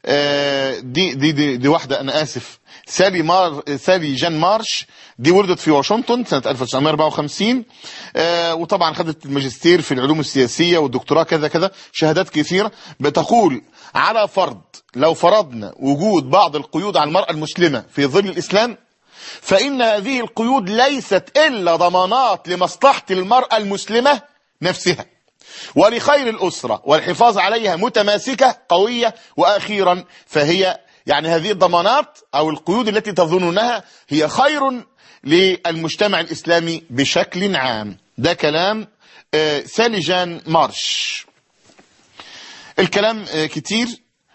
دي دي دي, دي واحدة أنا آسف سالي مار سالي جان مارش، دي ولدت في واشنطن سنة ألف وتسعمائة وأربعة وخمسين، وطبعا خدت الماجستير في العلوم السياسية والدكتوراه كذا كذا، شهادات كثيرة. بتقول على فرض لو فرضنا وجود بعض القيود على المرأة المسلمة في ظل الإسلام، فإن هذه القيود ليست إلا ضمانات لمصلحة المرأة المسلمة نفسها ولخير الأسرة والحفاظ عليها متماسكة قوية، وأخيرا فهي يعني هذه الضمانات أو القيود التي تظنونها هي خير للمجتمع الإسلامي بشكل عام. ده كلام سالي جان مارش. الكلام كتير،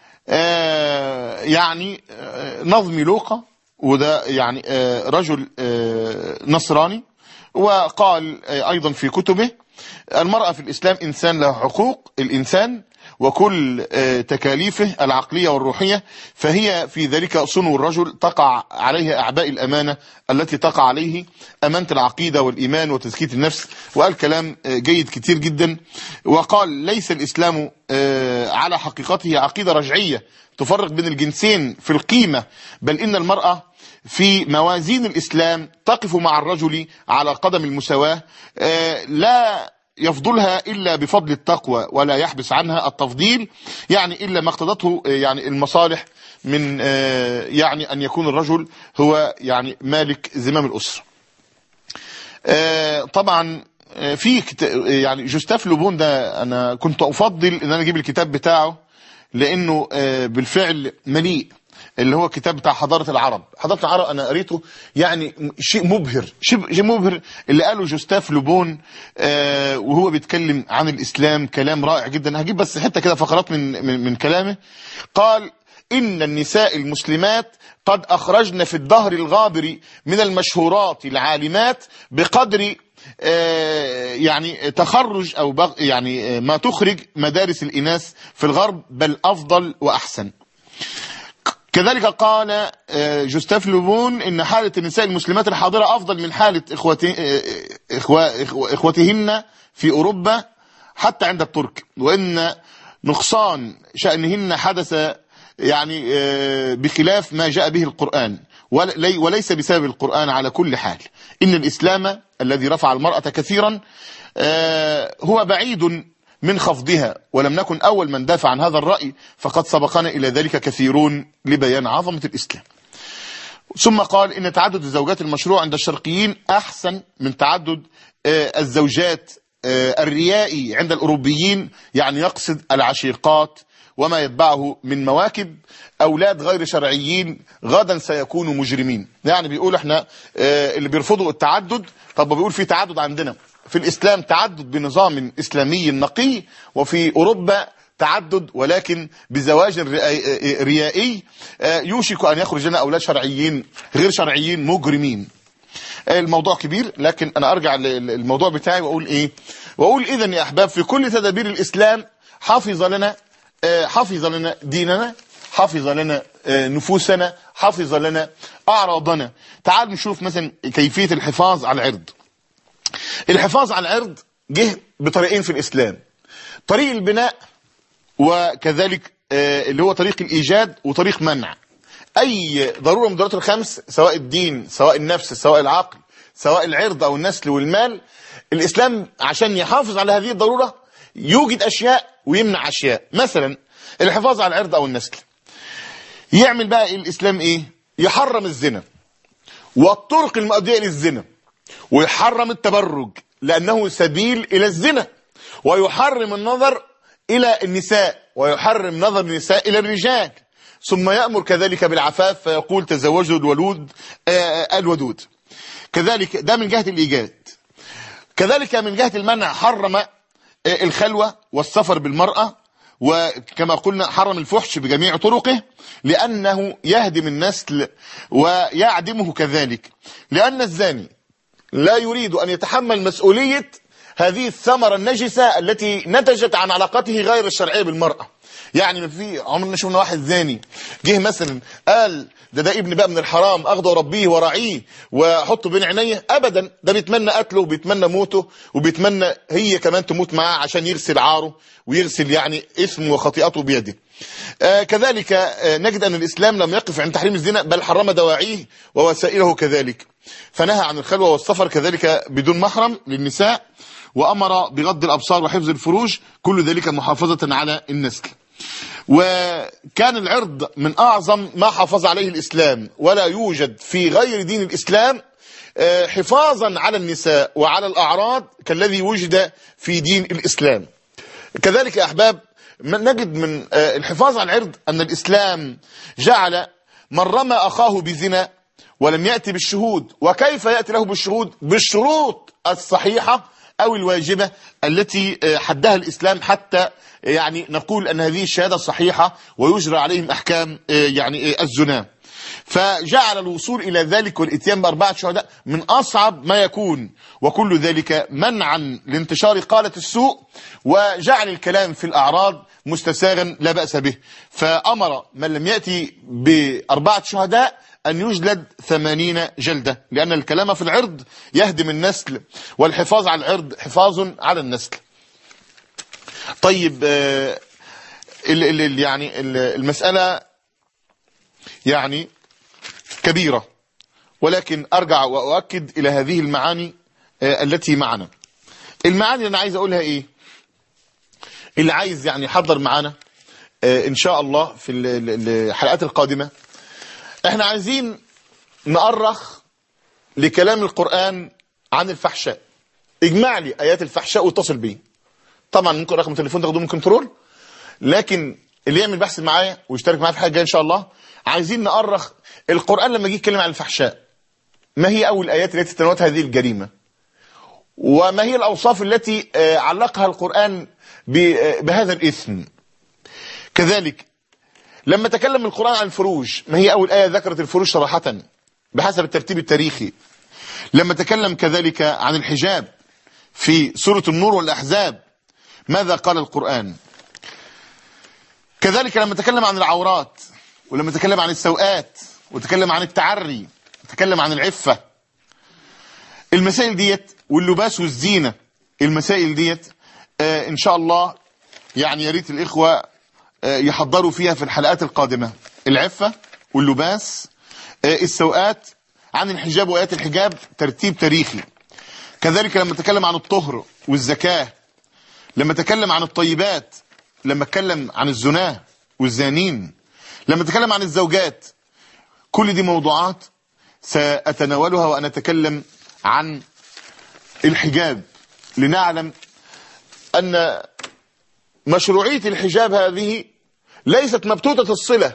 يعني نظمي لوقا وده يعني رجل نصراني، وقال أيضا في كتبه المرأة في الإسلام إنسان له حقوق الإنسان وكل تكاليفه العقلية والروحية، فهي في ذلك صنو الرجل تقع عليها أعباء الأمانة التي تقع عليه، أمانة العقيدة والإيمان وتزكية النفس. وقال كلام جيد كتير جدا، وقال ليس الإسلام على حقيقته عقيدة رجعية تفرق بين الجنسين في القيمة، بل إن المرأة في موازين الإسلام تقف مع الرجل على قدم المساواة، لا يفضلها إلا بفضل التقوى ولا يحبس عنها التفضيل، يعني إلا ما اقتضته يعني المصالح من يعني أن يكون الرجل هو يعني مالك زمام الأسرة. طبعا في يعني جوستاف لوبون ده أنا كنت أفضل أن أنا أجيب الكتاب بتاعه لأنه بالفعل مليء، اللي هو كتاب بتاع حضارة العرب. حضارة العرب أنا قريته يعني شيء مبهر، شيء مبهر اللي قاله جوستاف لوبون آه وهو بيتكلم عن الإسلام، كلام رائع جدا. هجيب بس حتة كده فقرات من, من, من كلامه. قال إن النساء المسلمات قد أخرجن في الدهر الغابر من المشهورات العالمات بقدر آه يعني تخرج أو يعني ما تخرج مدارس الإناث في الغرب، بل أفضل وأحسن. كذلك قال جوستاف لوبون إن حالة النساء المسلمات الحاضرة أفضل من حالة إخوتهن في أوروبا حتى عند الترك، وإن نقصان شأنهن حدث يعني بخلاف ما جاء به القرآن وليس بسبب القرآن على كل حال. إن الإسلام الذي رفع المرأة كثيرا هو بعيد من خفضها، ولم نكن أول من دافع عن هذا الرأي، فقد سبقنا إلى ذلك كثيرون لبيان عظمة الإسلام. ثم قال إن تعدد الزوجات المشروع عند الشرقيين أحسن من تعدد الزوجات الريائي عند الأوروبيين، يعني يقصد العشيقات وما يتبعه من مواكب أولاد غير شرعيين غدا سيكونوا مجرمين. يعني بيقول احنا اللي بيرفضوا التعدد، طب بيقول في تعدد عندنا في الإسلام، تعدد بنظام إسلامي نقي، وفي أوروبا تعدد ولكن بزواج ريائي يوشك أن يخرج لنا أولاد شرعيين غير شرعيين مجرمين. الموضوع كبير، لكن أنا أرجع للموضوع بتاعي وأقول إيه؟ وأقول إذن يا أحباب في كل تدابير الإسلام حافظ لنا حافظ لنا ديننا، حافظ لنا نفوسنا، حافظ لنا أعراضنا. تعال نشوف مثلا كيفية الحفاظ على العرض. الحفاظ على العرض جه بطريقين في الإسلام، طريق البناء وكذلك اللي هو طريق الإيجاد وطريق منع. أي ضرورة من الضرورات الخمس، سواء الدين سواء النفس سواء العقل سواء العرض أو النسل والمال، الإسلام عشان يحافظ على هذه الضرورة يوجد أشياء ويمنع أشياء. مثلا الحفاظ على العرض أو النسل، يعمل بقى الإسلام إيه؟ يحرم الزنا والطرق المؤدية للزنا، ويحرم التبرج لأنه سبيل إلى الزنا، ويحرم النظر إلى النساء، ويحرم نظر النساء إلى الرجال، ثم يأمر كذلك بالعفاف فيقول تزوجوا الولود آه الودود. كذلك ده من جهة الإيجاد. كذلك من جهة المنع حرم آه الخلوة والسفر بالمرأة، وكما قلنا حرم الفحش بجميع طرقه لأنه يهدم النسل ويعدمه، كذلك لأن الزاني لا يريد أن يتحمل مسؤولية هذه الثمرة النجسة التي نتجت عن علاقته غير الشرعية بالمرأة. يعني ما في عمرنا شفنا واحد زاني جه مثلا قال ده ده ابن بقى من الحرام اخده وربيه وراعيه واحطه بين عينيه، ابدا، ده بيتمنى قتله وبيتمنى موته وبيتمنى هي كمان تموت معاه عشان يغسل عاره ويغسل يعني اسمه وخطيئته بيده. آه كذلك آه نجد أن الإسلام لم يقف عند تحريم الزنا، بل حرم دواعيه ووسائله كذلك، فنهى عن الخلوة والسفر كذلك بدون محرم للنساء، وأمر بغض الأبصار وحفظ الفروج، كل ذلك محافظة على النسل. وكان العرض من أعظم ما حافظ عليه الإسلام، ولا يوجد في غير دين الإسلام حفاظا على النساء وعلى الأعراض كالذي وجد في دين الإسلام. كذلك يا أحباب نجد من الحفاظ على العرض أن الإسلام جعل من رمى أخاه بزنا ولم يأتي بالشهود، وكيف يأتي له بالشهود؟ بالشروط الصحيحة أو الواجبة التي حدها الإسلام، حتى يعني نقول أن هذه الشهادة صحيحة ويجرى عليهم أحكام يعني الزنا. فجعل الوصول إلى ذلك والإتيان بأربعة شهداء من أصعب ما يكون، وكل ذلك منعا لانتشار قالة السوء، وجعل الكلام في الأعراض مستساغا لا بأس به. فأمر من لم يأتي بأربعة شهداء أن يجلد ثمانين جلدة، لأن الكلام في العرض يهدم النسل، والحفاظ على العرض حفاظ على النسل. طيب آه ال ال يعني ال المسألة يعني كبيرة، ولكن أرجع وأؤكد إلى هذه المعاني آه التي معنا. المعاني اللي أنا عايز أقولها إيه؟ اللي عايز يعني يحضر معنا آه إن شاء الله في الحلقات القادمة، احنا عايزين نأرخ لكلام القرآن عن الفحشاء. اجمع لي آيات الفحشاء واتصل بيه. طبعا ممكن رقم التليفون تاخدوه من كنترول، لكن اللي يعمل بحث معايا ويشترك معايا في حاجه ان شاء الله، عايزين نأرخ القرآن لما يجي يتكلم عن الفحشاء، ما هي اول الايات التي تناولت هذه الجريمه، وما هي الاوصاف التي علقها القرآن بهذا الاثم. كذلك لما تكلم القرآن عن الفروج، ما هي اول آية ذكرت الفروج صراحة بحسب الترتيب التاريخي. لما تكلم كذلك عن الحجاب في سورة النور والأحزاب، ماذا قال القرآن؟ كذلك لما تكلم عن العورات، ولما تكلم عن السوءات، وتكلم عن التعري، وتكلم عن العفة. المسائل ديت واللباس والزينة، المسائل ديت آه إن شاء الله يعني يا ريت الإخوة آه يحضروا فيها في الحلقات القادمة. العفة واللباس، آه السوءات، عن الحجاب وآيات الحجاب ترتيب تاريخي. كذلك لما تكلم عن الطهر والزكاة، لما تكلم عن الطيبات، لما تكلم عن الزنا والزانين، لما تكلم عن الزوجات. كل دي موضوعات سأتناولها، وأنا أتكلم عن الحجاب لنعلم أن مشروعية الحجاب هذه ليست مبتوتة الصلة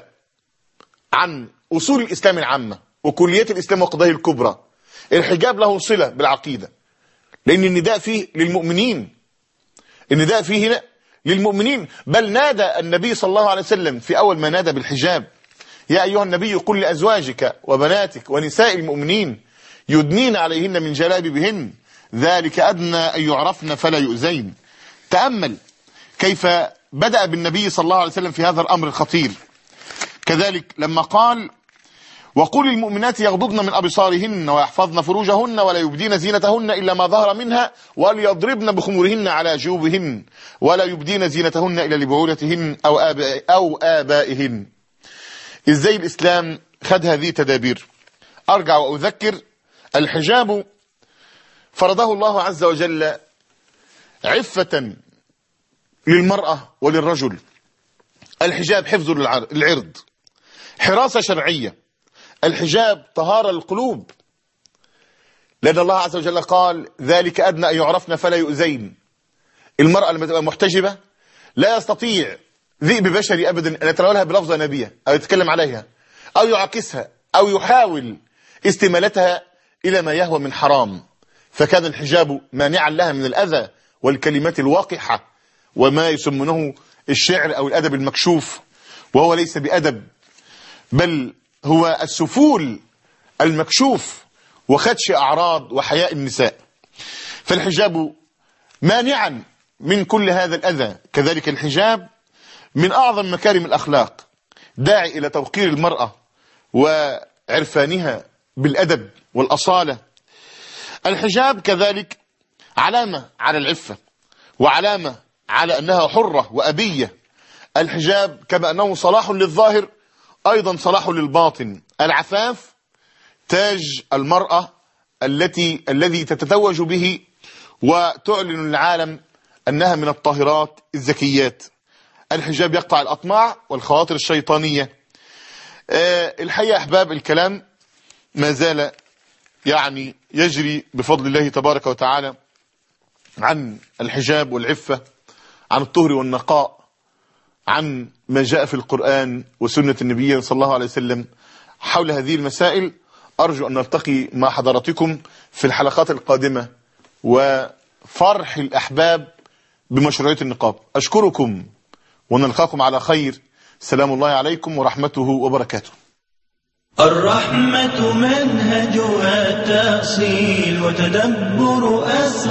عن أصول الإسلام العامة وكليات الإسلام وقضاياه الكبرى. الحجاب له صلة بالعقيدة، لأن النداء فيه للمؤمنين، النداء فيه هنا للمؤمنين. بل نادى النبي صلى الله عليه وسلم في أول ما نادى بالحجاب: يا أيها النبي قل لأزواجك وبناتك ونساء المؤمنين يدنين عليهن من جلابيبهن ذلك أدنى أن يعرفن فلا يؤذين. تأمل كيف بدأ بالنبي صلى الله عليه وسلم في هذا الأمر الخطير. كذلك لما قال: وقل للمؤمنات يغضضن من أبصارهن ويحفظن فروجهن ولا يبدين زينتهن إلا ما ظهر منها وليضربن بخمورهن على جيوبهن ولا يبدين زينتهن إلا لبعولتهن أو, آباء أو آبائهن. إزاي الإسلام خد هذه التدابير؟ أرجع وأذكر: الحجاب فرضه الله عز وجل عفة للمرأة وللرجل. الحجاب حفظ للعرض، حراسة شرعية. الحجاب طهارة للقلوب، لأن الله عز وجل قال: ذلك أدنى أن يعرفن فلا يؤذين. المرأة لما تبقى محتجبة لا يستطيع ذئب بشري أبدا أن يتناولها بلفظة نبية أو يتكلم عليها أو يعاكسها أو يحاول استمالتها إلى ما يهوى من حرام. فكان الحجاب مانعا لها من الأذى والكلمات الواقحة وما يسمونه الشعر أو الأدب المكشوف، وهو ليس بأدب، بل هو السفول المكشوف وخدش أعراض وحياء النساء. فالحجاب مانعا من كل هذا الأذى. كذلك الحجاب من أعظم مكارم الأخلاق، داعي إلى توقير المرأة وعرفانها بالأدب والأصالة. الحجاب كذلك علامة على العفة، وعلامة على أنها حرة وأبية. الحجاب كما أنه صلاح للظاهر أيضا صلاح للباطن. العفاف تاج المرأة التي الذي تتزوج به وتعلن للعالم أنها من الطاهرات الزكيات. الحجاب يقطع الأطماع والخواطر الشيطانية. أه الحقيقة أحباب، الكلام ما زال يعني يجري بفضل الله تبارك وتعالى عن الحجاب والعفة، عن الطهر والنقاء، عن ما جاء في القرآن وسنة النبي صلى الله عليه وسلم حول هذه المسائل. أرجو أن نلتقي مع حضراتكم في الحلقات القادمة وفرح الأحباب بمشروعية النقاب. أشكركم ونلقاكم على خير. سلام الله عليكم ورحمته وبركاته. الرحمة منهجها تأصيل وتدبر أسرار